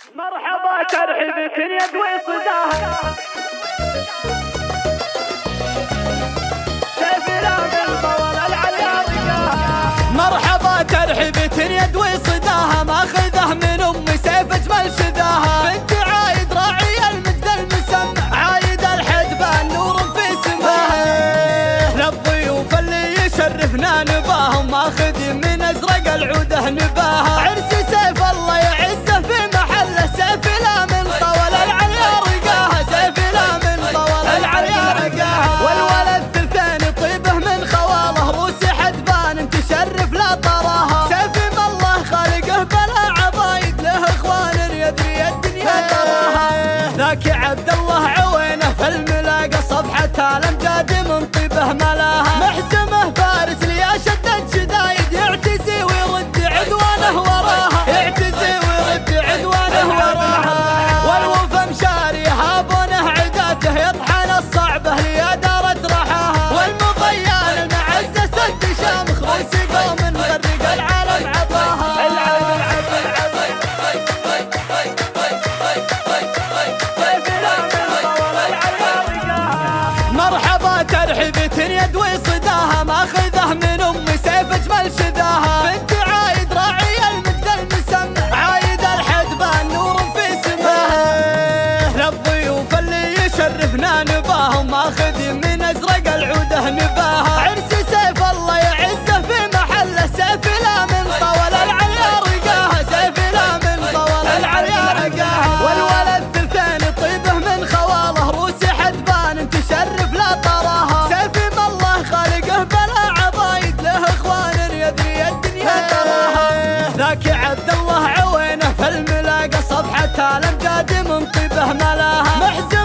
مرحبا ترحيبك يد وصداها سيفنا بالطول العليا رقاها. مرحبا ترحيبك يد وصداها ماخذه من امي سيف اجمل شذاها. بنت عايد راعي المجد المسمى عايد الحدبان نور في سماها. للضيوف اللي يشرفنا نباهم ماخذ من ازرق العوده نباها. عرس سيف الله يعزه في محله سيف لا من طول العليا رقاها. سيف لا من طول العليا رقاها. والولد ثلثين طيبه من خواله روس حدبان تشرف لا طراها. سيف ما الله خالقه بلا عضايد له اخوان يدري الدنيا تراها. ذاك عبد الله عوينه في الملاقه صفحة الامجاد من طيبه ملاها. محزمه فارس لي شدد شدايد يعتزي ويرد عدوانه وراها. يعتزي ويرد عدوانه وراها. والوفا مشاري هابونه عداته يطحن الصعبه لي دارت رحاها. والمضيان المعزه سد شامخ روس قوم مغرق العالم عطاها. مرحبا ترحيبك يد وصداها ماخذه من امي سيف اجمل شذاها. بنت عايد راعي المجد المسمى عايد الحدبان نور في سماها. للضيوف اللي يشرفنا نباهم ماخذ من ازرق العوده نباها. عرس سيف الله يعزه في محله سيف لا من طول العليا رقاها. سيف لا من طول العليا رقاها. والولد ثلثين طيبه من خواله روس حدبان تشرف لا طراها. سيف ما الله خالقه بلا عضايد له اخوان يدري الدنيا تراها. ذاك عبد الله عوينه في الملاقه صفحة الامجاد من طيبه ملاها.